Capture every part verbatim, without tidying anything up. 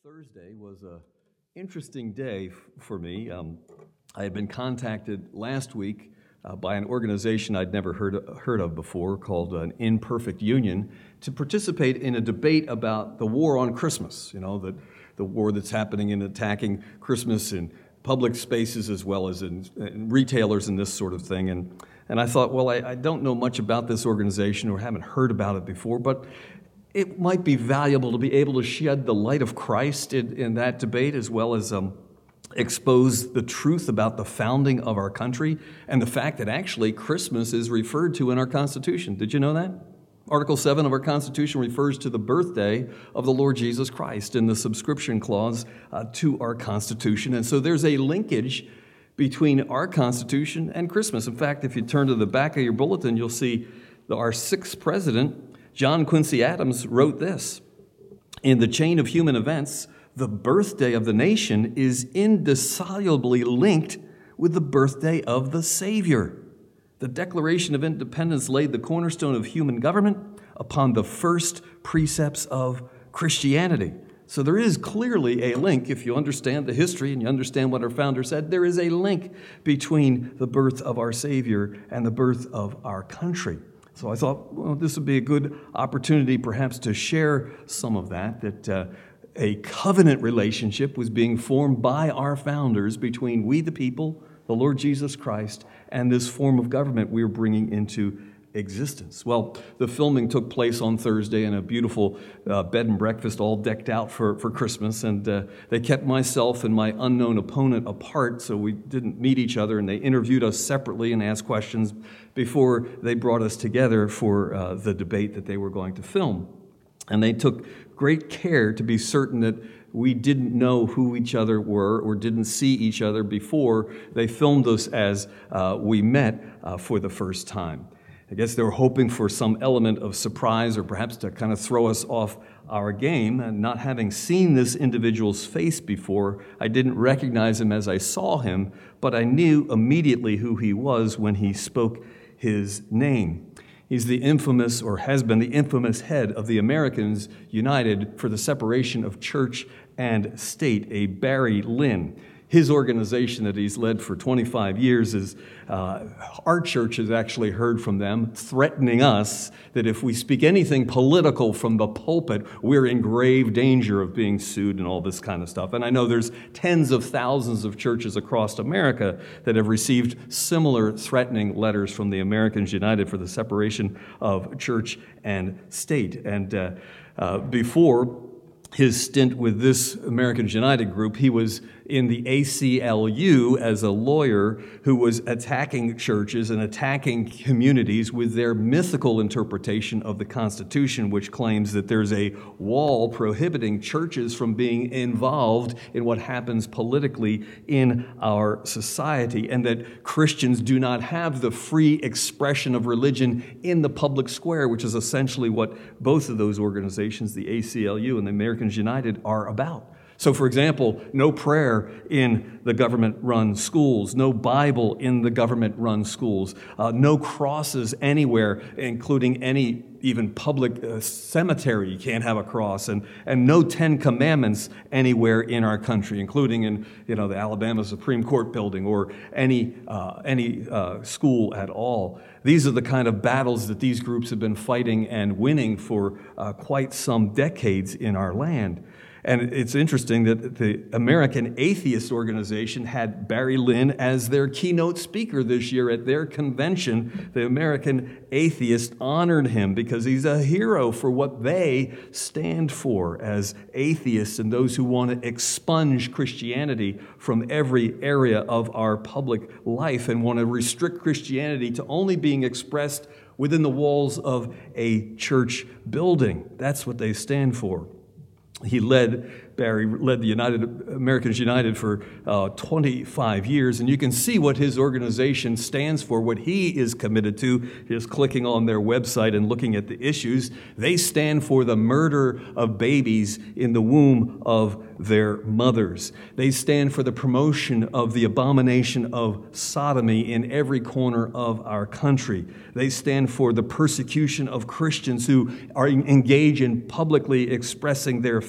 Thursday was a interesting day f- for me. Um, I had been contacted last week uh, by an organization I'd never heard heard of before called an Imperfect Union to participate in a debate about the war on Christmas. You know, the the war that's happening in attacking Christmas in public spaces as well as in, in retailers and this sort of thing. And and I thought, well, I, I don't know much about this organization or haven't heard about it before, but it might be valuable to be able to shed the light of Christ in, in that debate, as well as um, expose the truth about the founding of our country and the fact that actually Christmas is referred to in our Constitution. Did you know that? Article seven of our Constitution refers to the birthday of the Lord Jesus Christ in the subscription clause uh, to our Constitution. And so there's a linkage between our Constitution and Christmas. In fact, if you turn to the back of your bulletin, you'll see that our sixth president, John Quincy Adams, wrote this: "In the chain of human events, the birthday of the nation is indissolubly linked with the birthday of the Savior. The Declaration of Independence laid the cornerstone of human government upon the first precepts of Christianity." So there is clearly a link. If you understand the history and you understand what our founder said, there is a link between the birth of our Savior and the birth of our country. So I thought, well, this would be a good opportunity perhaps to share some of that, that uh, a covenant relationship was being formed by our founders between we the people, the Lord Jesus Christ, and this form of government we are bringing into existence. Well, the filming took place on Thursday in a beautiful uh, bed and breakfast all decked out for, for Christmas, and uh, they kept myself and my unknown opponent apart so we didn't meet each other, and they interviewed us separately and asked questions before they brought us together for uh, the debate that they were going to film. And they took great care to be certain that we didn't know who each other were or didn't see each other before they filmed us as uh, we met uh, for the first time. I guess they were hoping for some element of surprise or perhaps to kind of throw us off our game. And not having seen this individual's face before, I didn't recognize him as I saw him, but I knew immediately who he was when he spoke his name. He's the infamous, or has been the infamous head of the Americans United for the Separation of Church and State, a Barry Lynn. His organization that he's led for twenty-five years is, uh, our church has actually heard from them threatening us that if we speak anything political from the pulpit, we're in grave danger of being sued and all this kind of stuff. And I know there's tens of thousands of churches across America that have received similar threatening letters from the Americans United for the Separation of Church and State. And uh, uh, before his stint with this Americans United group, he was in the A C L U as a lawyer who was attacking churches and attacking communities with their mythical interpretation of the Constitution, which claims that there's a wall prohibiting churches from being involved in what happens politically in our society, and that Christians do not have the free expression of religion in the public square, which is essentially what both of those organizations, the A C L U and the Americans United, are about. So, for example, no prayer in the government-run schools, no Bible in the government-run schools, uh, no crosses anywhere, including any even public uh, cemetery. You can't have a cross, and, and no Ten Commandments anywhere in our country, including in you know the Alabama Supreme Court building or any uh, any uh, school at all. These are the kind of battles that these groups have been fighting and winning for uh, quite some decades in our land. And it's interesting that the American Atheist Organization had Barry Lynn as their keynote speaker this year at their convention. The American Atheists honored him because he's a hero for what they stand for as atheists and those who want to expunge Christianity from every area of our public life and want to restrict Christianity to only being expressed within the walls of a church building. That's what they stand for. He led, Barry led the United Americans United for uh, twenty-five years, and you can see what his organization stands for, what he is committed to, just clicking on their website and looking at the issues. They stand for the murder of babies in the womb of their mothers. They stand for the promotion of the abomination of sodomy in every corner of our country. They stand for the persecution of Christians who are engaged in publicly expressing their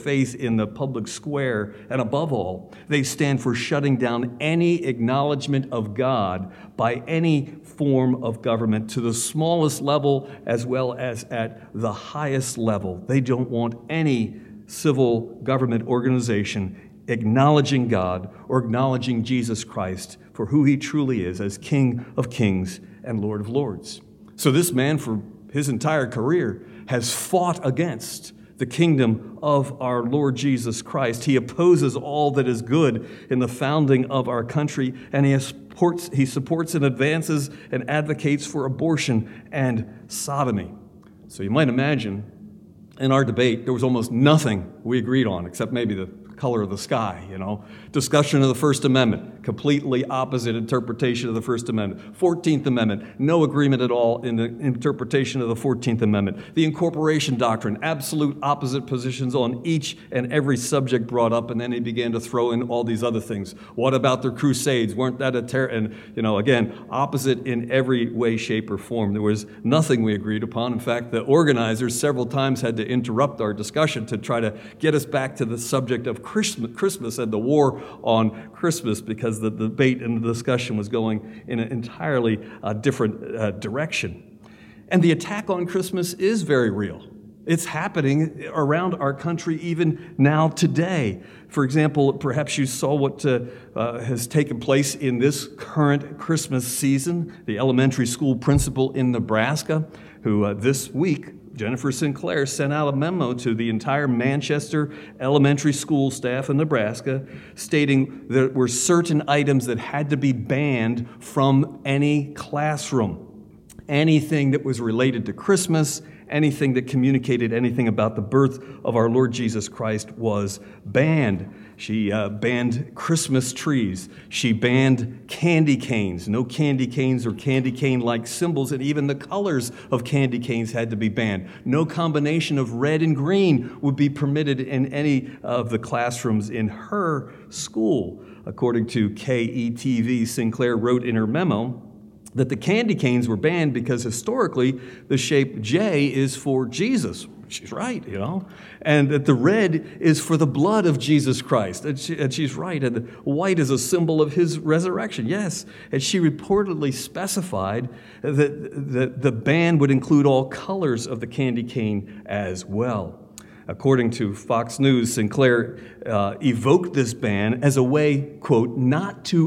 faith in the public square, and above all, they stand for shutting down any acknowledgement of God by any form of government to the smallest level as well as at the highest level. They don't want any civil government organization acknowledging God or acknowledging Jesus Christ for who he truly is as King of Kings and Lord of Lords. So this man, for his entire career, has fought against the kingdom of our Lord Jesus Christ. He opposes all that is good in the founding of our country, and he supports, he supports and advances and advocates for abortion and sodomy. So you might imagine, in our debate, there was almost nothing we agreed on, except maybe the color of the sky, you know. Discussion of the First Amendment, completely opposite interpretation of the First Amendment. fourteenth Amendment, no agreement at all in the interpretation of the fourteenth Amendment. The incorporation doctrine, absolute opposite positions on each and every subject brought up, and then he began to throw in all these other things. What about the Crusades? Weren't that a terror? And, you know, again, opposite in every way, shape, or form. There was nothing we agreed upon. In fact, the organizers several times had to interrupt our discussion to try to get us back to the subject of Christmas and the war on Christmas, because the debate and the discussion was going in an entirely uh, different uh, direction. And the attack on Christmas is very real. It's happening around our country even now today. For example, perhaps you saw what uh, uh, has taken place in this current Christmas season. The elementary school principal in Nebraska, who uh, this week, Jennifer Sinclair, sent out a memo to the entire Manchester elementary school staff in Nebraska stating there were certain items that had to be banned from any classroom. Anything that was related to Christmas, anything that communicated anything about the birth of our Lord Jesus Christ was banned. She uh, banned Christmas trees. She banned candy canes. No candy canes or candy cane-like symbols, and even the colors of candy canes had to be banned. No combination of red and green would be permitted in any of the classrooms in her school. According to K E T V, Sinclair wrote in her memo that the candy canes were banned because historically the shape J is for Jesus. She's right, you know. And that the red is for the blood of Jesus Christ. And, she, and she's right. And the white is a symbol of his resurrection. Yes. And she reportedly specified that, that the ban would include all colors of the candy cane as well. According to Fox News, Sinclair uh, evoked this ban as a way, quote, not to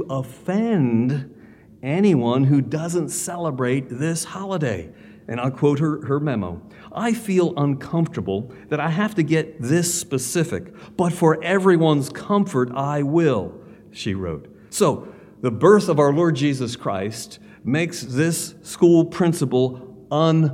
offend anyone who doesn't celebrate this holiday. And I'll quote her, her memo. I feel uncomfortable that I have to get this specific, but for everyone's comfort, I will, she wrote. So the birth of our Lord Jesus Christ makes this school principal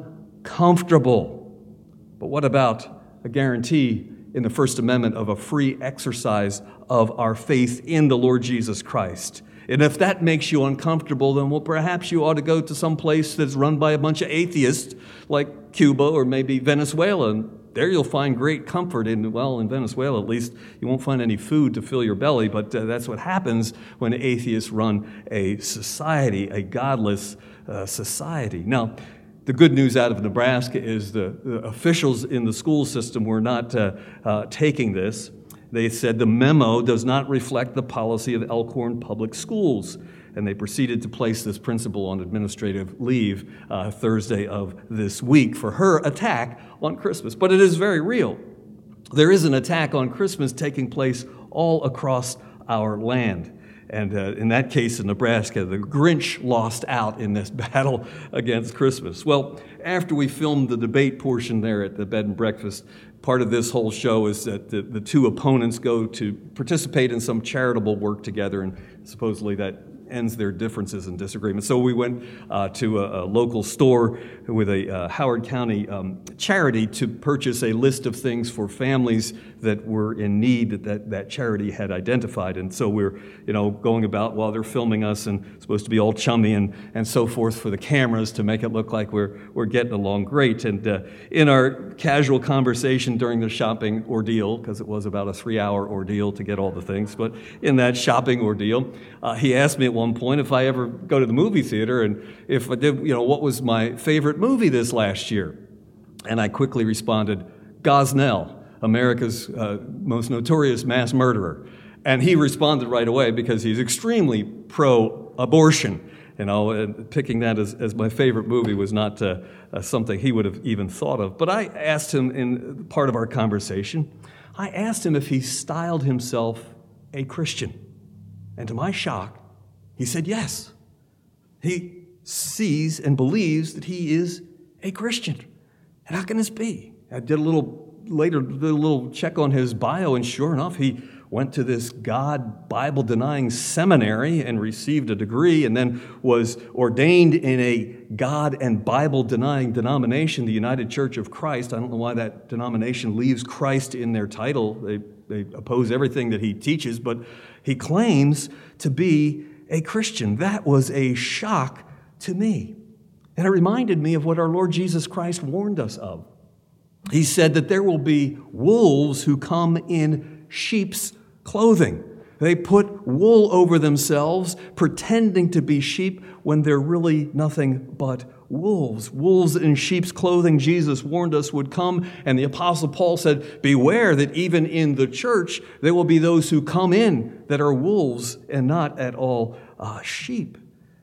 uncomfortable. But what about a guarantee in the First Amendment of a free exercise of our faith in the Lord Jesus Christ? And if that makes you uncomfortable, then well, perhaps you ought to go to some place that's run by a bunch of atheists like Cuba or maybe Venezuela. And there you'll find great comfort in, well, in Venezuela at least, you won't find any food to fill your belly, but uh, that's what happens when atheists run a society, a godless uh, society. Now, the good news out of Nebraska is the, the officials in the school system were not uh, uh, taking this. They said the memo does not reflect the policy of Elkhorn Public Schools, and they proceeded to place this principal on administrative leave uh, Thursday of this week for her attack on Christmas. But it is very real. There is an attack on Christmas taking place all across our land. And uh, in that case in Nebraska, the Grinch lost out in this battle against Christmas. Well, after we filmed the debate portion there at the bed and breakfast, part of this whole show is that the, the two opponents go to participate in some charitable work together, and supposedly that ends their differences and disagreements. So we went uh, to a, a local store with a uh, Howard County um, charity to purchase a list of things for families that were in need that, that that charity had identified. And so we're, you know, going about while they're filming us and supposed to be all chummy and, and so forth for the cameras to make it look like we're we're getting along great. And uh, in our casual conversation during the shopping ordeal, because it was about a three-hour ordeal to get all the things, but in that shopping ordeal, uh, he asked me at one point if I ever go to the movie theater and if I did, you know, what was my favorite movie this last year. And I quickly responded, Gosnell. America's uh, most notorious mass murderer. And he responded right away because he's extremely pro-abortion. You know, and picking that as, as my favorite movie was not uh, uh, something he would have even thought of. But I asked him in part of our conversation, I asked him if he styled himself a Christian. And to my shock, he said yes. He sees and believes that he is a Christian. And how can this be? I did a little, later, did a little check on his bio, and sure enough, he went to this God, Bible-denying seminary and received a degree, and then was ordained in a God and Bible-denying denomination, the United Church of Christ. I don't know why that denomination leaves Christ in their title. They, they oppose everything that he teaches, but he claims to be a Christian. That was a shock to me. And it reminded me of what our Lord Jesus Christ warned us of. He said that there will be wolves who come in sheep's clothing. They put wool over themselves, pretending to be sheep when they're really nothing but wolves. Wolves in sheep's clothing, Jesus warned us, would come, and the Apostle Paul said, beware that even in the church there will be those who come in that are wolves and not at all uh, sheep.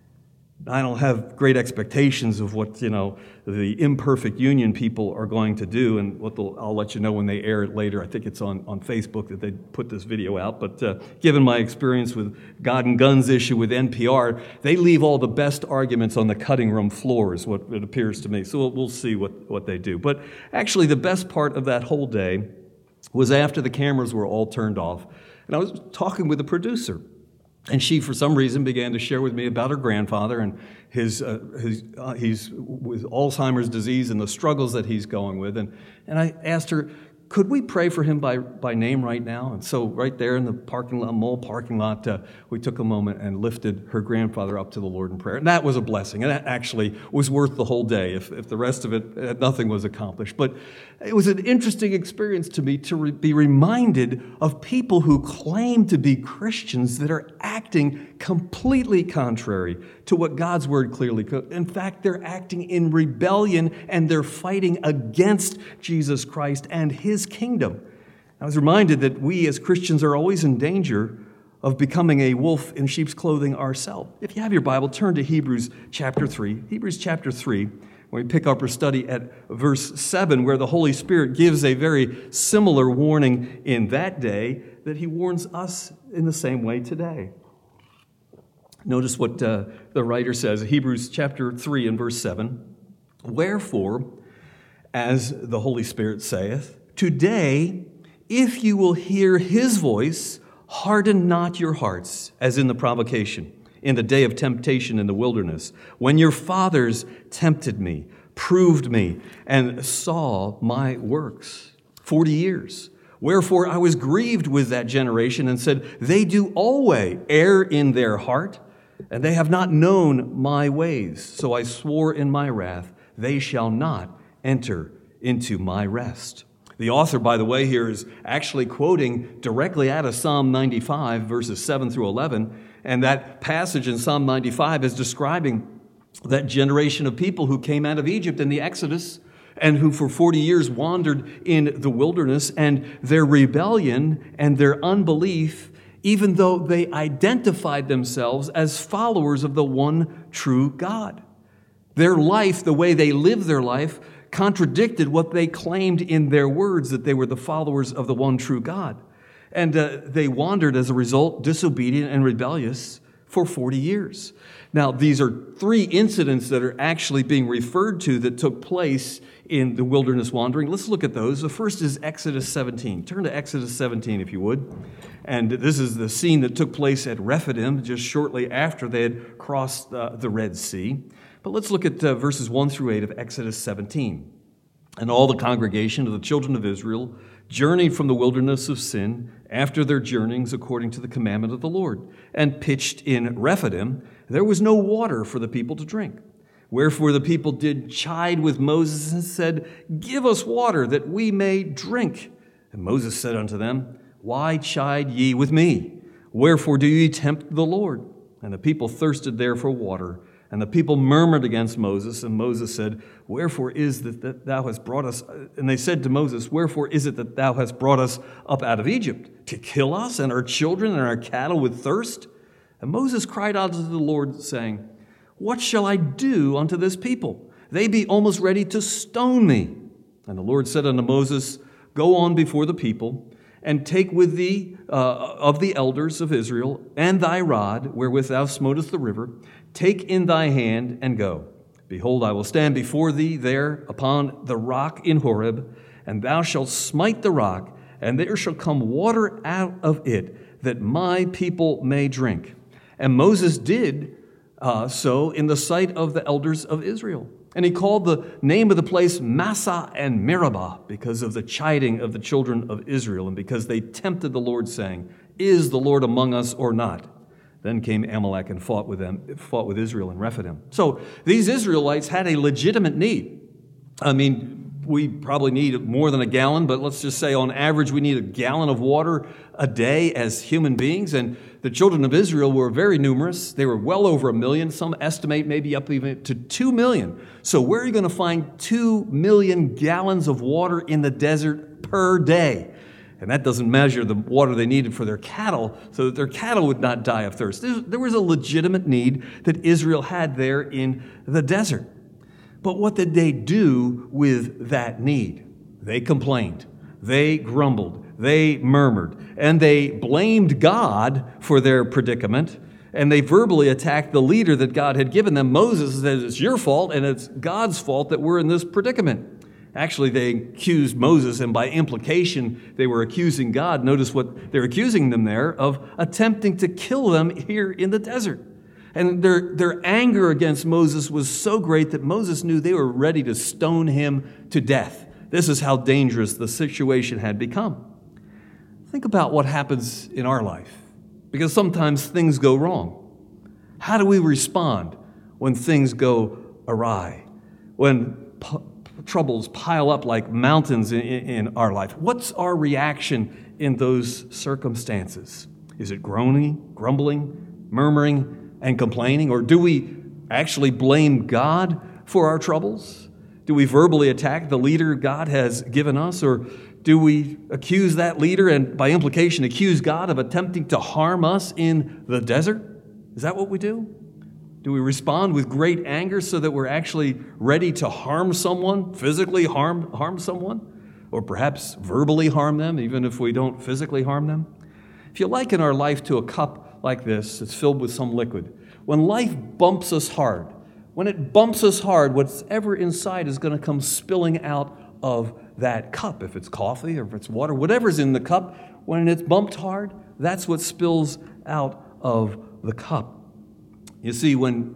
I don't have great expectations of what, you know, the Imperfect Union people are going to do, and what they'll, I'll let you know when they air it later. I think it's on, on Facebook that they put this video out. But uh, given my experience with God and Guns issue with N P R, they leave all the best arguments on the cutting room floor, is what it appears to me. So we'll, we'll see what, what they do. But actually, the best part of that whole day was after the cameras were all turned off, and I was talking with the producer. And she, for some reason, began to share with me about her grandfather and his, uh, his uh, he's with Alzheimer's disease and the struggles that he's going with. And, and I asked her, could we pray for him by, by name right now? And so right there in the parking lot, mall parking lot, uh, we took a moment and lifted her grandfather up to the Lord in prayer. And that was a blessing. And that actually was worth the whole day if, if the rest of it, uh, nothing was accomplished. But it was an interesting experience to me to re- be reminded of people who claim to be Christians that are acting completely contrary to what God's word clearly could. In fact, they're acting in rebellion, and they're fighting against Jesus Christ and his kingdom. I was reminded that we as Christians are always in danger of becoming a wolf in sheep's clothing ourselves. If you have your Bible, turn to Hebrews chapter three. Hebrews chapter three, when we pick up our study at verse seven, where the Holy Spirit gives a very similar warning in that day that he warns us in the same way today. Notice what uh, the writer says, Hebrews chapter three and verse seven. Wherefore, as the Holy Spirit saith, today, if you will hear his voice, harden not your hearts, as in the provocation, in the day of temptation in the wilderness, when your fathers tempted me, proved me, and saw my works. Forty years. Wherefore I was grieved with that generation, and said, they do always err in their heart, and they have not known my ways. So I swore in my wrath, they shall not enter into my rest. The author, by the way, here is actually quoting directly out of Psalm ninety-five, verses seven through eleven, and that passage in Psalm ninety-five is describing that generation of people who came out of Egypt in the Exodus and who for forty years wandered in the wilderness, and their rebellion and their unbelief, even though they identified themselves as followers of the one true God. Their life, the way they lived their life, contradicted what they claimed in their words, that they were the followers of the one true God. And uh, they wandered as a result, disobedient and rebellious, for forty years. Now, these are three incidents that are actually being referred to that took place in the wilderness wandering. Let's look at those. The first is Exodus seventeen. Turn to Exodus seventeen, if you would. And this is the scene that took place at Rephidim, just shortly after they had crossed uh, the Red Sea. But let's look at uh, verses one through eight of Exodus seventeen. And all the congregation of the children of Israel journeyed from the wilderness of Sin after their journeyings according to the commandment of the Lord, and pitched in Rephidim. There was no water for the people to drink. Wherefore the people did chide with Moses and said, give us water that we may drink. And Moses said unto them, why chide ye with me? Wherefore do ye tempt the Lord? And the people thirsted there for water. And the people murmured against Moses, and Moses said, Wherefore is it that thou hast brought us? And they said to Moses, Wherefore is it that thou hast brought us up out of Egypt, to kill us and our children and our cattle with thirst? And Moses cried out to the Lord, saying, What shall I do unto this people? They be almost ready to stone me. And the Lord said unto Moses, Go on before the people, and take with thee uh, of the elders of Israel, and thy rod, wherewith thou smotest the river, take in thy hand, and go. Behold, I will stand before thee there upon the rock in Horeb, and thou shalt smite the rock, and there shall come water out of it, that my people may drink. And Moses did uh, so in the sight of the elders of Israel. And he called the name of the place Massah and Meribah, because of the chiding of the children of Israel, and because they tempted the Lord, saying, Is the Lord among us or not? Then came Amalek and fought with them, fought with Israel in Rephidim. So these Israelites had a legitimate need. I mean, we probably need more than a gallon, but let's just say on average we need a gallon of water a day as human beings. And the children of Israel were very numerous. They were well over a million. Some estimate maybe up even to two million. So where are you going to find two million gallons of water in the desert per day? And that doesn't measure the water they needed for their cattle, so that their cattle would not die of thirst. There was a legitimate need that Israel had there in the desert. But what did they do with that need? They complained. They grumbled. They murmured. And they blamed God for their predicament. And they verbally attacked the leader that God had given them. Moses said, It's your fault, and it's God's fault that we're in this predicament. Actually, they accused Moses, and by implication, they were accusing God. Notice what they're accusing them there of attempting to kill them here in the desert. And their, their anger against Moses was so great that Moses knew they were ready to stone him to death. This is how dangerous the situation had become. Think about what happens in our life, because sometimes things go wrong. How do we respond when things go awry? When p- troubles pile up like mountains in, in our life? What's our reaction in those circumstances? Is it groaning, grumbling, murmuring, and complaining? Or do we actually blame God for our troubles? Do we verbally attack the leader God has given us? Or do we accuse that leader and by implication accuse God of attempting to harm us in the desert? Is that what we do? Do we respond with great anger so that we're actually ready to harm someone, physically harm, harm someone? Or perhaps verbally harm them, even if we don't physically harm them? If you liken our life to a cup like this, it's filled with some liquid. When life bumps us hard, when it bumps us hard, whatever inside is going to come spilling out of that cup. If it's coffee or if it's water, whatever's in the cup, when it's bumped hard, that's what spills out of the cup. You see, when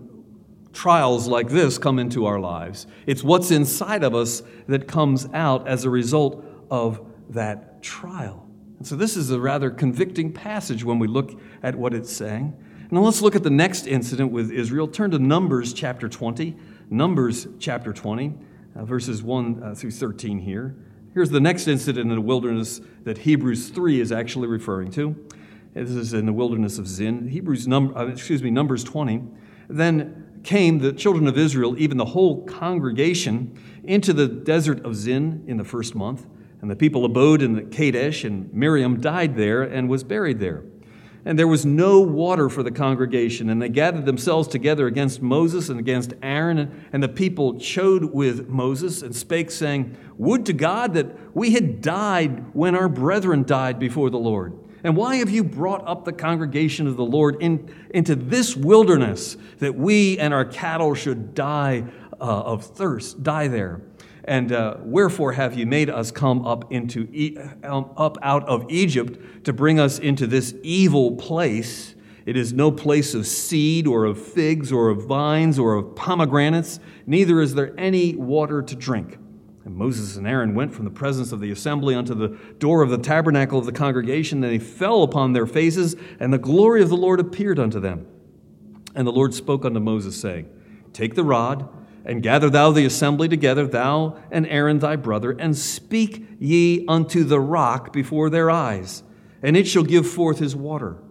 trials like this come into our lives, it's what's inside of us that comes out as a result of that trial. And so this is a rather convicting passage when we look at what it's saying. Now let's look at the next incident with Israel. Turn to Numbers chapter twenty. Numbers chapter twenty, uh, verses one uh, through thirteen here. Here's the next incident in the wilderness that Hebrews three is actually referring to. This is in the wilderness of Zin. Hebrews, num- uh, excuse me, Numbers twenty. Then came the children of Israel, even the whole congregation, into the desert of Zin in the first month. And the people abode in the Kadesh, and Miriam died there and was buried there. And there was no water for the congregation, and they gathered themselves together against Moses and against Aaron, and the people chode with Moses and spake, saying, Would to God that we had died when our brethren died before the Lord. And why have you brought up the congregation of the Lord in, into this wilderness, that we and our cattle should die uh, of thirst, die there? And uh, wherefore have you made us come up into e- um, up out of Egypt to bring us into this evil place? It is no place of seed or of figs or of vines or of pomegranates, neither is there any water to drink. And Moses and Aaron went from the presence of the assembly unto the door of the tabernacle of the congregation, and they fell upon their faces, and the glory of the Lord appeared unto them. And the Lord spoke unto Moses, saying, Take the rod, and gather thou the assembly together, thou and Aaron thy brother, and speak ye unto the rock before their eyes, and it shall give forth his water.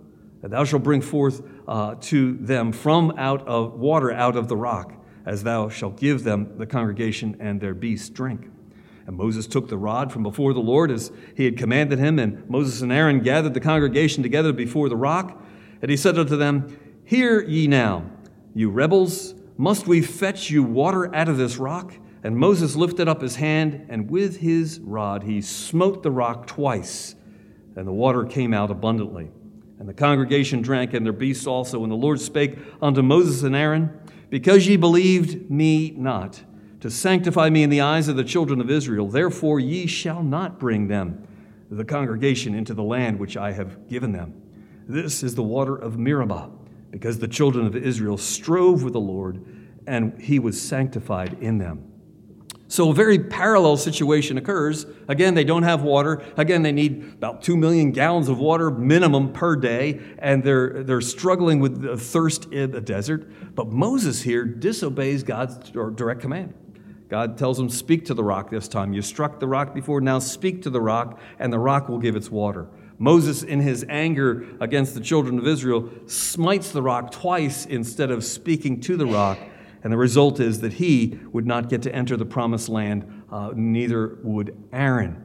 And thou shalt bring forth uh, to them from out of water out of the rock, as thou shalt give them the congregation and their beasts drink. And Moses took the rod from before the Lord as he had commanded him, and Moses and Aaron gathered the congregation together before the rock. And he said unto them, Hear ye now, you rebels, must we fetch you water out of this rock? And Moses lifted up his hand, and with his rod he smote the rock twice, and the water came out abundantly. And the congregation drank, and their beasts also. And the Lord spake unto Moses and Aaron, Because ye believed me not, to sanctify me in the eyes of the children of Israel, therefore ye shall not bring them, the congregation, into the land which I have given them. This is the water of Meribah, because the children of Israel strove with the Lord, and he was sanctified in them. So a very parallel situation occurs. Again, they don't have water. Again, they need about two million gallons of water minimum per day, and they're, they're struggling with the thirst in the desert. But Moses here disobeys God's direct command. God tells him, speak to the rock this time. You struck the rock before, now speak to the rock, and the rock will give its water. Moses, in his anger against the children of Israel, smites the rock twice instead of speaking to the rock. And the result is that he would not get to enter the promised land, uh, neither would Aaron.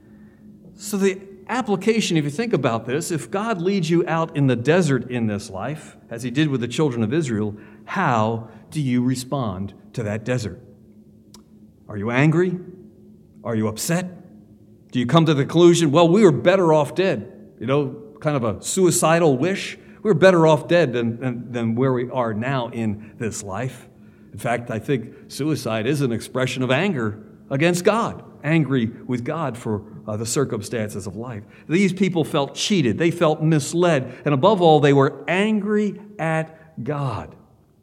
So the application, if you think about this, if God leads you out in the desert in this life, as he did with the children of Israel, how do you respond to that desert? Are you angry? Are you upset? Do you come to the conclusion, well, we were better off dead? You know, kind of a suicidal wish? We're better off dead than, than, than where we are now in this life. In fact, I think suicide is an expression of anger against God, angry with God for uh, the circumstances of life. These people felt cheated. They felt misled. And above all, they were angry at God.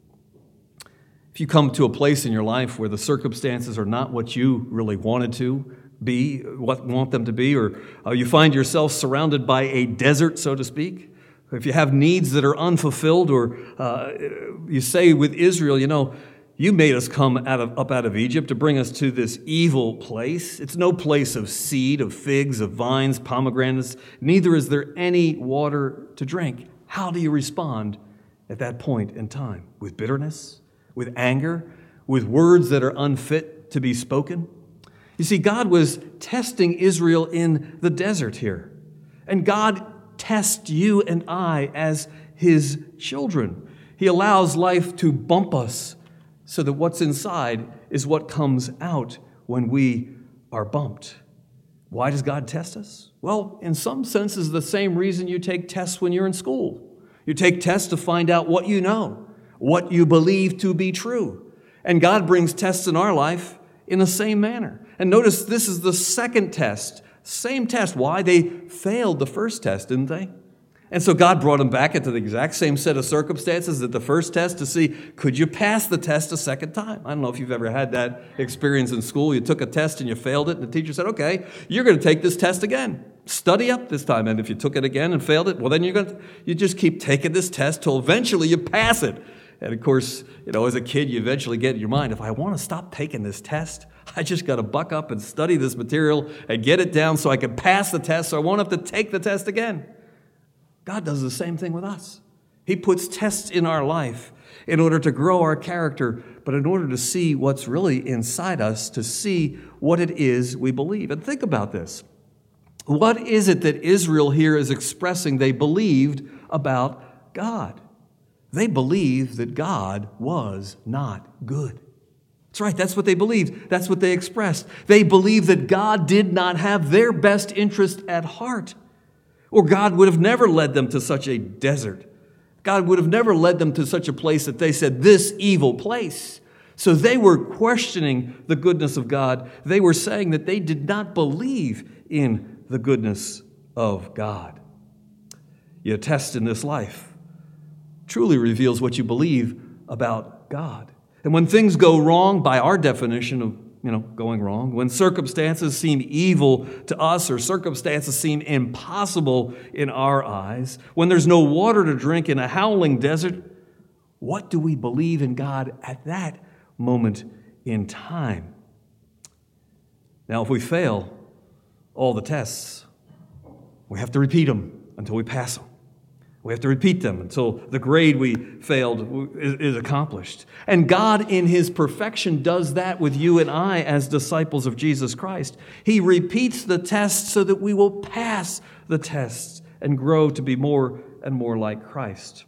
If you come to a place in your life where the circumstances are not what you really wanted to be, what want them to be, or uh, you find yourself surrounded by a desert, so to speak, if you have needs that are unfulfilled, or uh, you say with Israel, you know, you made us come out of, up out of Egypt to bring us to this evil place. It's no place of seed, of figs, of vines, pomegranates. Neither is there any water to drink. How do you respond at that point in time? With bitterness? With anger? With words that are unfit to be spoken? You see, God was testing Israel in the desert here. And God tests you and I as his children. He allows life to bump us so that what's inside is what comes out when we are bumped. Why does God test us? Well, in some senses, the same reason you take tests when you're in school. You take tests to find out what you know, what you believe to be true. And God brings tests in our life in the same manner. And notice this is the second test. Same test. Why? They failed the first test, didn't they? And so God brought them back into the exact same set of circumstances at the first test to see, could you pass the test a second time? I don't know if you've ever had that experience in school. You took a test and you failed it, and the teacher said, okay, you're going to take this test again. Study up this time. And if you took it again and failed it, well, then you're going to, you just keep taking this test till eventually you pass it. And of course, you know, as a kid, you eventually get in your mind, if I want to stop taking this test, I just got to buck up and study this material and get it down so I can pass the test so I won't have to take the test again. God does the same thing with us. He puts tests in our life in order to grow our character, but in order to see what's really inside us, to see what it is we believe. And think about this. What is it that Israel here is expressing they believed about God? They believed that God was not good. That's right, that's what they believed. That's what they expressed. They believed that God did not have their best interest at heart. Or God would have never led them to such a desert. God would have never led them to such a place that they said, this evil place. So they were questioning the goodness of God. They were saying that they did not believe in the goodness of God. Your test in this life truly reveals what you believe about God. And when things go wrong, by our definition of You know, going wrong, when circumstances seem evil to us or circumstances seem impossible in our eyes, when there's no water to drink in a howling desert, what do we believe in God at that moment in time? Now, if we fail all the tests, we have to repeat them until we pass them. We have to repeat them until the grade we failed is, is accomplished. And God, in his perfection, does that with you and I as disciples of Jesus Christ. He repeats the test so that we will pass the tests and grow to be more and more like Christ.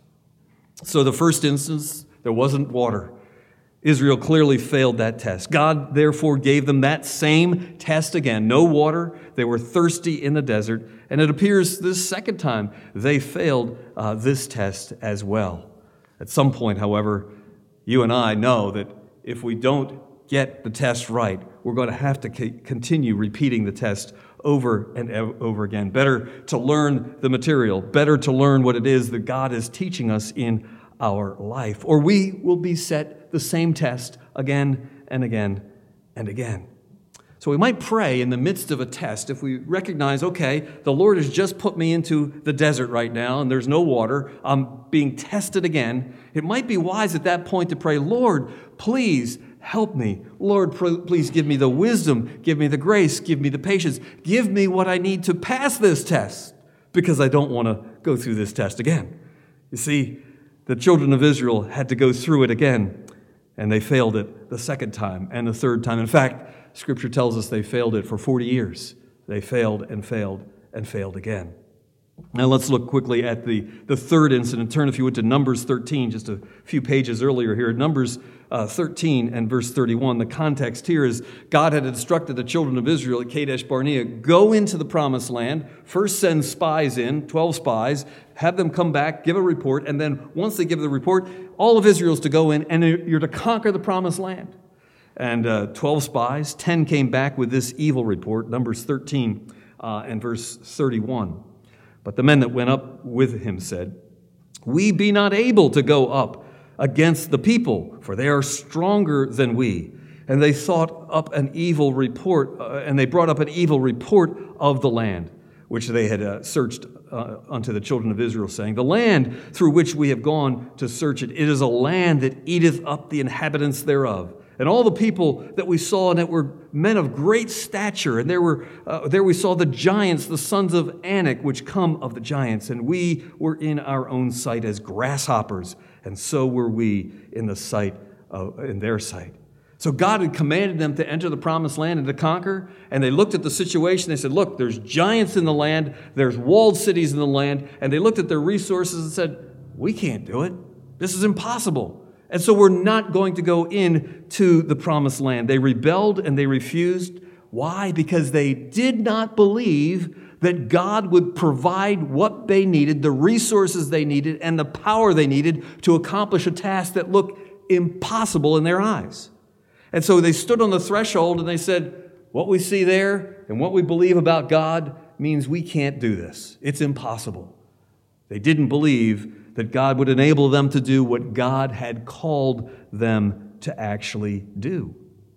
So the first instance, there wasn't water. Israel clearly failed that test. God, therefore, gave them that same test again. No water. They were thirsty in the desert. And it appears this second time they failed uh, this test as well. At some point, however, you and I know that if we don't get the test right, we're going to have to c- continue repeating the test over and over again. Better to learn the material. Better to learn what it is that God is teaching us in our life. Or we will be set the same test again and again and again. So we might pray in the midst of a test if we recognize, okay, the Lord has just put me into the desert right now and there's no water. I'm being tested again. It might be wise at that point to pray, Lord, please help me. Lord, please give me the wisdom, give me the grace, give me the patience, give me what I need to pass this test because I don't want to go through this test again. You see, the children of Israel had to go through it again, and they failed it the second time and the third time. In fact, Scripture tells us they failed it for forty years. They failed and failed and failed again. Now let's look quickly at the, the third incident. Turn, if you would, to Numbers thirteen, just a few pages earlier here. Numbers uh, thirteen and verse thirty-one. The context here is God had instructed the children of Israel at Kadesh Barnea, go into the promised land, first send spies in, twelve spies, have them come back, give a report, and then once they give the report, all of Israel's to go in, and you're to conquer the promised land. And uh, twelve spies, ten came back with this evil report, Numbers thirteen uh, and verse thirty-one. But the men that went up with him said, we be not able to go up against the people, for they are stronger than we. And they thought up an evil report, uh, and they brought up an evil report of the land, which they had uh, searched uh, unto the children of Israel, saying, the land through which we have gone to search it, it is a land that eateth up the inhabitants thereof. And all the people that we saw in it were men of great stature. And there were uh, there we saw the giants, the sons of Anak, which come of the giants. And we were in our own sight as grasshoppers, and so were we in the sight of, in their sight. So God had commanded them to enter the promised land and to conquer. And they looked at the situation. They said, look, there's giants in the land. There's walled cities in the land. And they looked at their resources and said, we can't do it. This is impossible. And so we're not going to go into the promised land. They rebelled and they refused. Why? Because they did not believe that God would provide what they needed, the resources they needed, and the power they needed to accomplish a task that looked impossible in their eyes. And so they stood on the threshold and they said, what we see there and what we believe about God means we can't do this. It's impossible. They didn't believe that God would enable them to do what God had called them to actually do.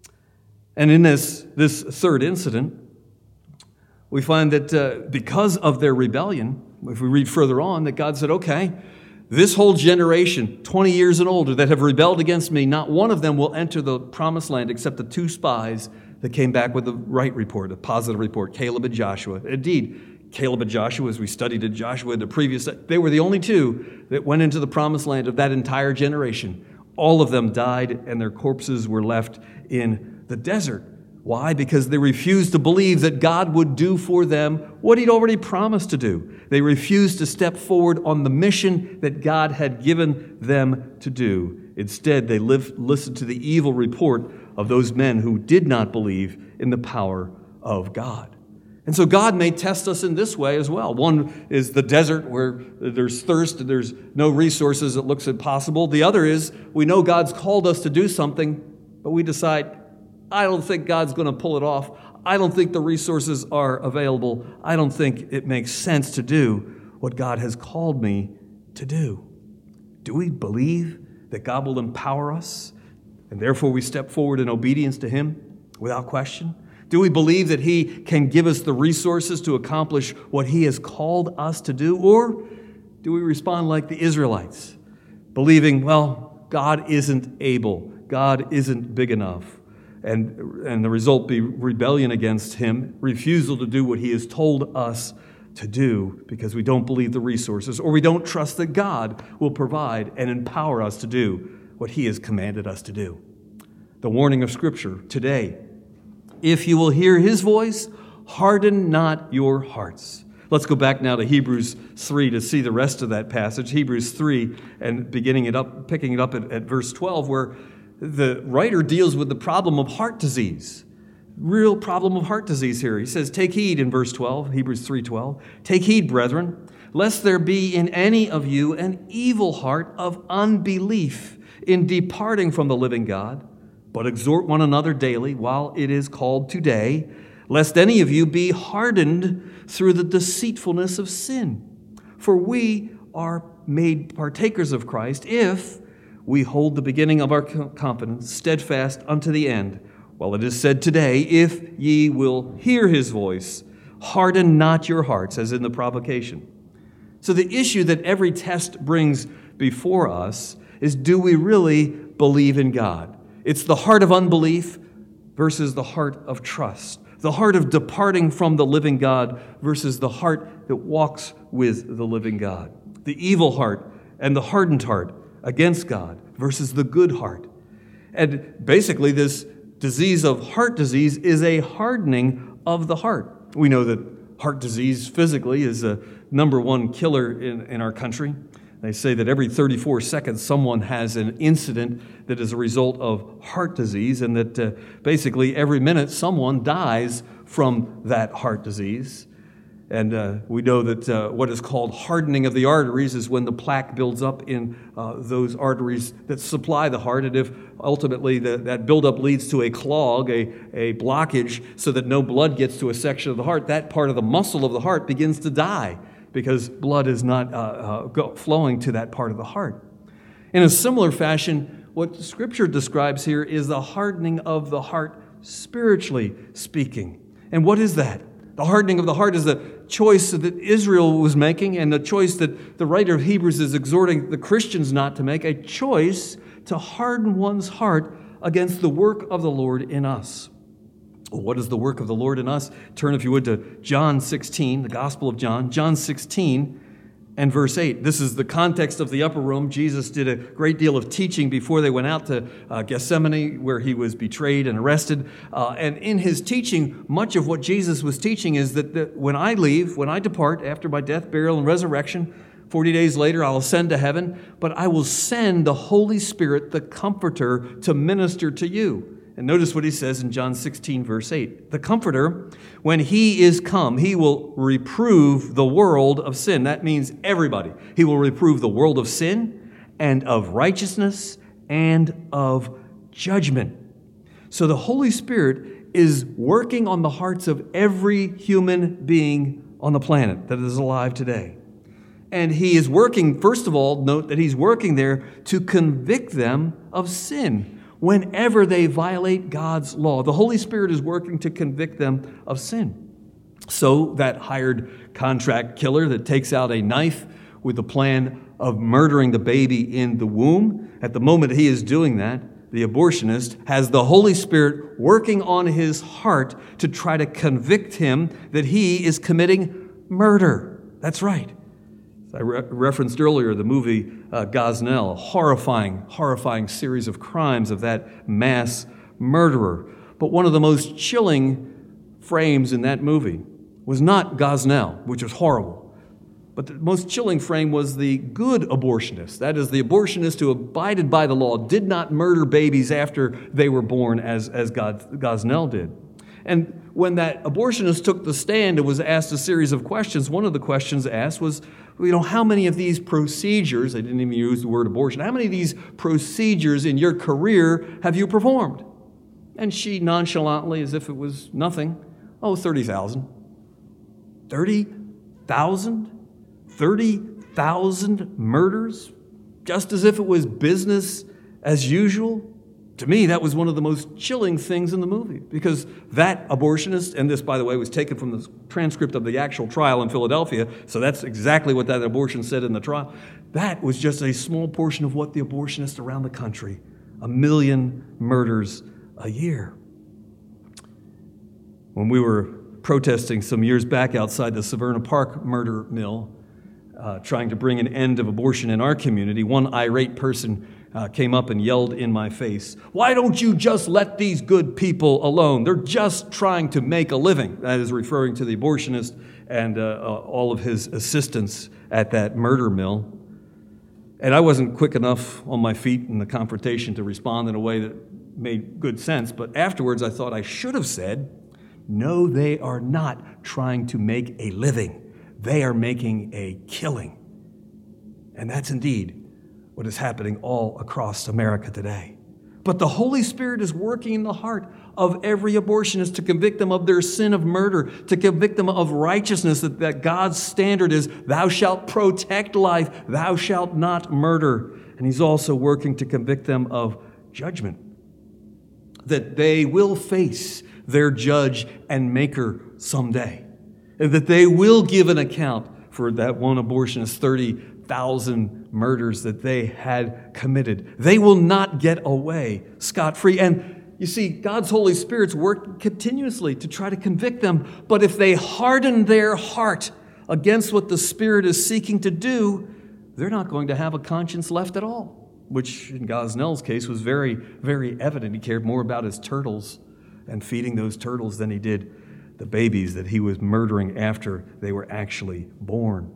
And in this, this third incident, we find that uh, because of their rebellion, if we read further on, that God said, okay, this whole generation, twenty years and older, that have rebelled against me, not one of them will enter the promised land except the two spies that came back with the right report, a positive report, Caleb and Joshua. Indeed, Caleb and Joshua, as we studied in Joshua in the previous, they were the only two that went into the promised land of that entire generation. All of them died and their corpses were left in the desert. Why? Because they refused to believe that God would do for them what he'd already promised to do. They refused to step forward on the mission that God had given them to do. Instead, they lived, listened to the evil report of those men who did not believe in the power of God. And so God may test us in this way as well. One is the desert where there's thirst and there's no resources. It looks impossible. The other is we know God's called us to do something, but we decide, I don't think God's going to pull it off. I don't think the resources are available. I don't think it makes sense to do what God has called me to do. Do we believe that God will empower us and therefore we step forward in obedience to him without question? Do we believe that he can give us the resources to accomplish what he has called us to do? Or do we respond like the Israelites, believing, well, God isn't able, God isn't big enough, and, and the result be rebellion against him, refusal to do what he has told us to do because we don't believe the resources, or we don't trust that God will provide and empower us to do what He has commanded us to do. The warning of Scripture today: if you will hear His voice, harden not your hearts. Let's go back now to Hebrews three to see the rest of that passage. Hebrews three, and beginning it up, picking it up at, at verse twelve, where the writer deals with the problem of heart disease. Real problem of heart disease here. He says, take heed in verse twelve, Hebrews three twelve. Take heed, brethren, lest there be in any of you an evil heart of unbelief in departing from the living God, but exhort one another daily while it is called today, lest any of you be hardened through the deceitfulness of sin. For we are made partakers of Christ if we hold the beginning of our confidence steadfast unto the end. While it is said today, if ye will hear His voice, harden not your hearts, as in the provocation. So the issue that every test brings before us is, do we really believe in God? It's the heart of unbelief versus the heart of trust. The heart of departing from the living God versus the heart that walks with the living God. The evil heart and the hardened heart against God versus the good heart. And basically this disease of heart disease is a hardening of the heart. We know that heart disease physically is a number one killer in, in our country. They say that every thirty-four seconds someone has an incident that is a result of heart disease, and that uh, basically every minute someone dies from that heart disease. And uh, we know that uh, what is called hardening of the arteries is when the plaque builds up in uh, those arteries that supply the heart. And if ultimately the, that buildup leads to a clog, a, a blockage, so that no blood gets to a section of the heart, that part of the muscle of the heart begins to die because blood is not uh, uh, go, flowing to that part of the heart. In a similar fashion, what Scripture describes here is the hardening of the heart, spiritually speaking. And what is that? The hardening of the heart is the choice that Israel was making, and the choice that the writer of Hebrews is exhorting the Christians not to make, a choice to harden one's heart against the work of the Lord in us. What is the work of the Lord in us? Turn, if you would, to John sixteen, the Gospel of John, John sixteen and verse eight. This is the context of the upper room. Jesus did a great deal of teaching before they went out to uh, Gethsemane, where he was betrayed and arrested. Uh, and in his teaching, much of what Jesus was teaching is that the, when I leave, when I depart after my death, burial, and resurrection, forty days later, I'll ascend to heaven, but I will send the Holy Spirit, the Comforter, to minister to you. And notice what he says in John sixteen, verse eight. The Comforter, when he is come, he will reprove the world of sin. That means everybody. He will reprove the world of sin and of righteousness and of judgment. So the Holy Spirit is working on the hearts of every human being on the planet that is alive today. And he is working, first of all, note that he's working there to convict them of sin whenever they violate God's law. The Holy Spirit is working to convict them of sin. So that hired contract killer that takes out a knife with the plan of murdering the baby in the womb, at the moment he is doing that, the abortionist has the Holy Spirit working on his heart to try to convict him that he is committing murder. That's right. I re- referenced earlier the movie uh, Gosnell, a horrifying, horrifying series of crimes of that mass murderer. But one of the most chilling frames in that movie was not Gosnell, which was horrible, but the most chilling frame was the good abortionist. That is, the abortionist who abided by the law, did not murder babies after they were born as, as God, Gosnell did. And when that abortionist took the stand and was asked a series of questions, one of the questions asked was, you know, how many of these procedures, they didn't even use the word abortion, how many of these procedures in your career have you performed? And she nonchalantly, as if it was nothing, oh, thirty thousand. thirty thousand? thirty thousand murders? Just as if it was business as usual? To me, that was one of the most chilling things in the movie, because that abortionist, and this, by the way, was taken from the transcript of the actual trial in Philadelphia, so that's exactly what that abortionist said in the trial. That was just a small portion of what the abortionists around the country, a million murders a year. When we were protesting some years back outside the Severna Park murder mill, uh, trying to bring an end of abortion in our community, one irate person uh, came up and yelled in my face, "Why don't you just let these good people alone? They're just trying to make a living." That is referring to the abortionist and uh, uh, all of his assistants at that murder mill. And I wasn't quick enough on my feet in the confrontation to respond in a way that made good sense, but afterwards I thought I should have said, "No, they are not trying to make a living. They are making a killing." And that's indeed what is happening all across America today. But the Holy Spirit is working in the heart of every abortionist to convict them of their sin of murder, to convict them of righteousness, that, that God's standard is, thou shalt protect life, thou shalt not murder. And he's also working to convict them of judgment, that they will face their judge and maker someday, and that they will give an account for that one abortionist thirty thousand murders that they had committed. They will not get away scot-free. And you see, God's Holy Spirit's working continuously to try to convict them. But if they harden their heart against what the Spirit is seeking to do, they're not going to have a conscience left at all, which in Gosnell's case was very, very evident. He cared more about his turtles and feeding those turtles than he did the babies that he was murdering after they were actually born.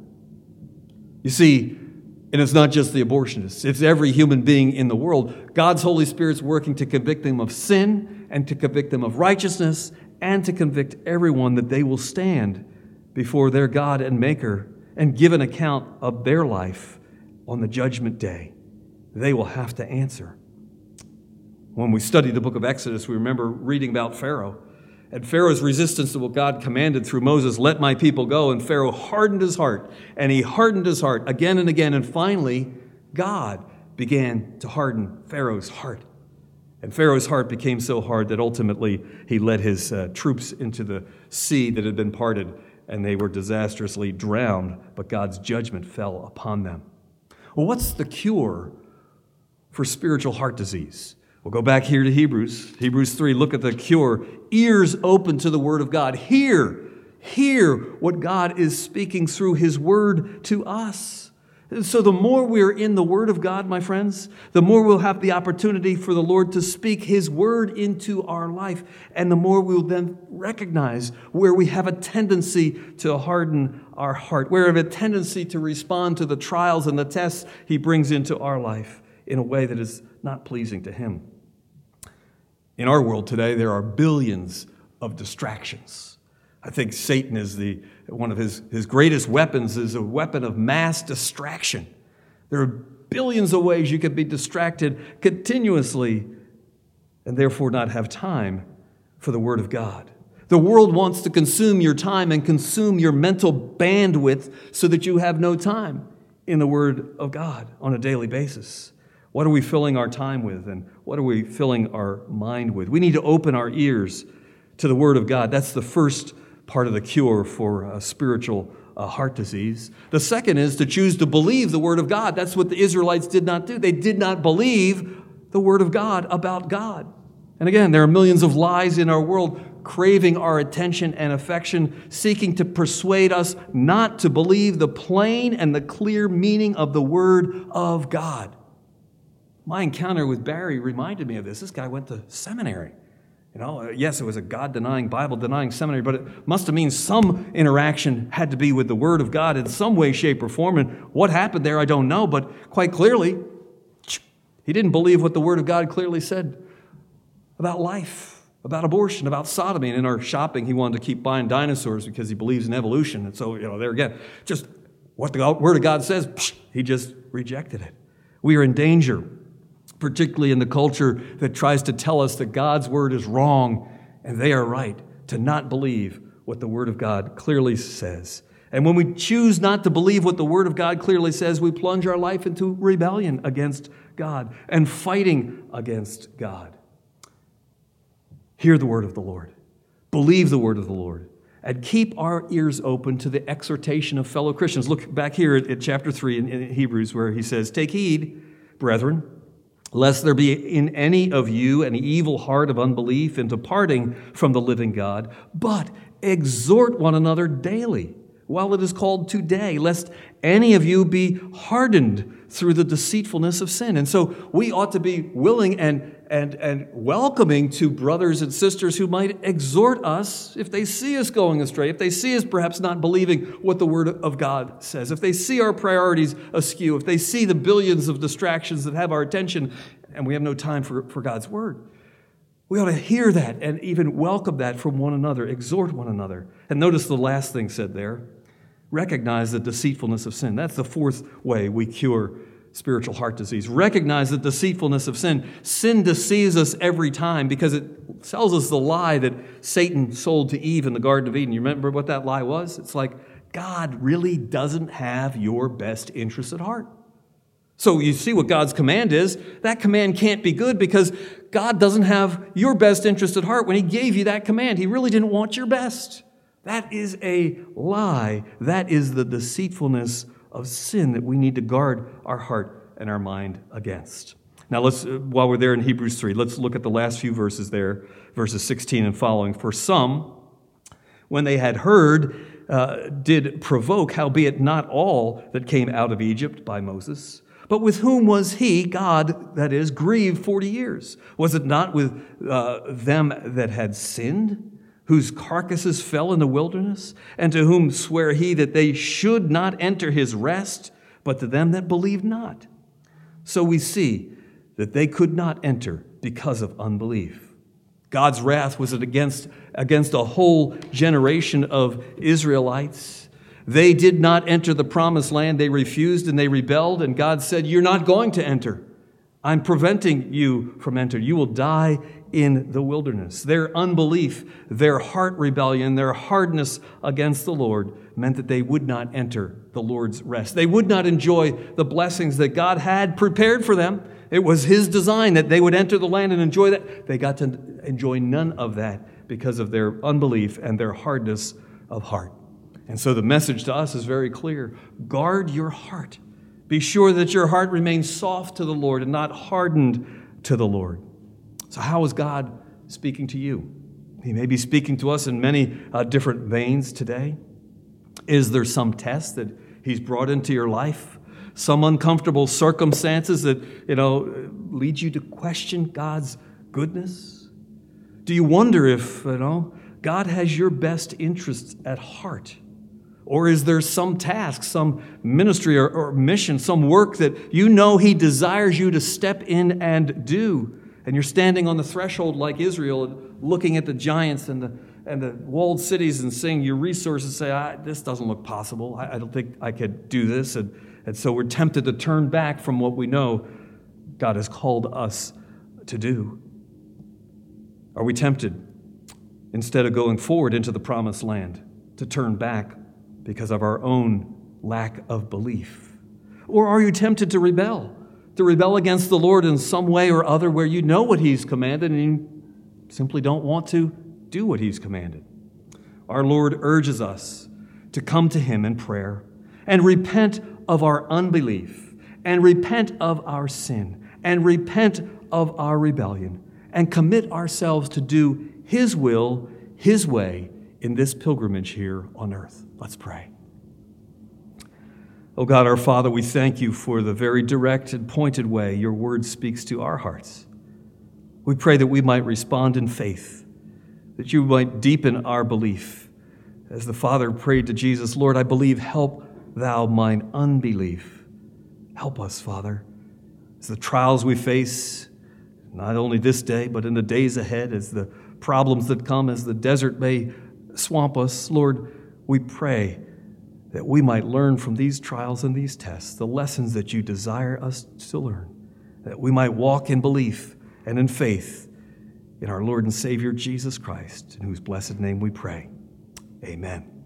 You see, and it's not just the abortionists, it's every human being in the world. God's Holy Spirit's working to convict them of sin and to convict them of righteousness and to convict everyone that they will stand before their God and Maker and give an account of their life on the judgment day. They will have to answer. When we studied the book of Exodus, we remember reading about Pharaoh. And Pharaoh's resistance to what God commanded through Moses, "Let my people go," and Pharaoh hardened his heart, and he hardened his heart again and again, and finally, God began to harden Pharaoh's heart. And Pharaoh's heart became so hard that ultimately he led his uh, troops into the sea that had been parted, and they were disastrously drowned, but God's judgment fell upon them. Well, what's the cure for spiritual heart disease? We'll go back here to Hebrews. Hebrews three, look at the cure. Ears open to the Word of God. Hear, hear what God is speaking through His Word to us. So the more we're in the Word of God, my friends, the more we'll have the opportunity for the Lord to speak His Word into our life. And the more we'll then recognize where we have a tendency to harden our heart, where we have a tendency to respond to the trials and the tests He brings into our life in a way that is not pleasing to Him. In our world today, there are billions of distractions. I think Satan is the one of his, his greatest weapons is a weapon of mass distraction. There are billions of ways you could be distracted continuously and therefore not have time for the Word of God. The world wants to consume your time and consume your mental bandwidth so that you have no time in the Word of God on a daily basis. What are we filling our time with, and what are we filling our mind with? We need to open our ears to the Word of God. That's the first part of the cure for uh, spiritual uh, heart disease. The second is to choose to believe the Word of God. That's what the Israelites did not do. They did not believe the Word of God about God. And again, there are millions of lies in our world craving our attention and affection, seeking to persuade us not to believe the plain and the clear meaning of the Word of God. My encounter with Barry reminded me of this. This guy went to seminary. You know, yes, it was a God-denying, Bible-denying seminary, but it must have meant some interaction had to be with the Word of God in some way, shape, or form. And what happened there, I don't know, but quite clearly, he didn't believe what the Word of God clearly said about life, about abortion, about sodomy. And in our shopping, he wanted to keep buying dinosaurs because he believes in evolution. And so, you know, there again, just what the Word of God says, he just rejected it. We are in danger, particularly in the culture that tries to tell us that God's Word is wrong and they are right, to not believe what the Word of God clearly says. And when we choose not to believe what the Word of God clearly says, we plunge our life into rebellion against God and fighting against God. Hear the word of the Lord. Believe the word of the Lord. And keep our ears open to the exhortation of fellow Christians. Look back here at, at chapter three in, in Hebrews where he says, "Take heed, brethren, lest there be in any of you an evil heart of unbelief in departing from the living God, but exhort one another daily, while it is called today, lest any of you be hardened through the deceitfulness of sin. And so we ought to be willing and, and, and welcoming to brothers and sisters who might exhort us if they see us going astray, if they see us perhaps not believing what the Word of God says, if they see our priorities askew, if they see the billions of distractions that have our attention and we have no time for, for God's Word. We ought to hear that and even welcome that from one another, exhort one another. And notice the last thing said there. Recognize the deceitfulness of sin. That's the fourth way we cure spiritual heart disease. Recognize the deceitfulness of sin. Sin deceives us every time because it tells us the lie that Satan sold to Eve in the Garden of Eden. You remember what that lie was? It's like, God really doesn't have your best interest at heart. So you see what God's command is. That command can't be good because God doesn't have your best interest at heart when He gave you that command. He really didn't want your best. That is a lie. That is the deceitfulness of sin that we need to guard our heart and our mind against. Now, let's while we're there in Hebrews three, let's look at the last few verses there, verses sixteen and following. For some, when they had heard, uh, did provoke, howbeit not all that came out of Egypt by Moses. But with whom was he, God, that is, grieved forty years? Was it not with uh, them that had sinned, whose carcasses fell in the wilderness, and to whom sware he that they should not enter his rest, but to them that believed not? So we see that they could not enter because of unbelief. God's wrath was against, against a whole generation of Israelites. They did not enter the promised land. They refused and they rebelled, and God said, you're not going to enter. I'm preventing you from entering. You will die in the wilderness. Their unbelief, their heart rebellion, their hardness against the Lord meant that they would not enter the Lord's rest. They would not enjoy the blessings that God had prepared for them. It was His design that they would enter the land and enjoy that. They got to enjoy none of that because of their unbelief and their hardness of heart. And so the message to us is very clear. Guard your heart. Be sure that your heart remains soft to the Lord and not hardened to the Lord. So how is God speaking to you? He may be speaking to us in many uh, different veins today. Is there some test that He's brought into your life? Some uncomfortable circumstances that, you know, lead you to question God's goodness? Do you wonder if, you know, God has your best interests at heart? Or is there some task, some ministry or, or mission, some work that you know He desires you to step in and do? And you're standing on the threshold like Israel, looking at the giants and the and the walled cities and seeing your resources, say, I, this doesn't look possible. I, I don't think I could do this. And, and so we're tempted to turn back from what we know God has called us to do. Are we tempted, instead of going forward into the promised land, to turn back because of our own lack of belief? Or are you tempted to rebel? To rebel against the Lord in some way or other where you know what He's commanded and you simply don't want to do what He's commanded? Our Lord urges us to come to Him in prayer and repent of our unbelief and repent of our sin and repent of our rebellion and commit ourselves to do His will, His way in this pilgrimage here on earth. Let's pray. Oh God, our Father, we thank You for the very direct and pointed way Your word speaks to our hearts. We pray that we might respond in faith, that You might deepen our belief. As the Father prayed to Jesus, Lord, I believe, help Thou mine unbelief. Help us, Father, as the trials we face, not only this day, but in the days ahead, as the problems that come, as the desert may swamp us, Lord, we pray that we might learn from these trials and these tests the lessons that You desire us to learn, that we might walk in belief and in faith in our Lord and Savior Jesus Christ, in whose blessed name we pray. Amen.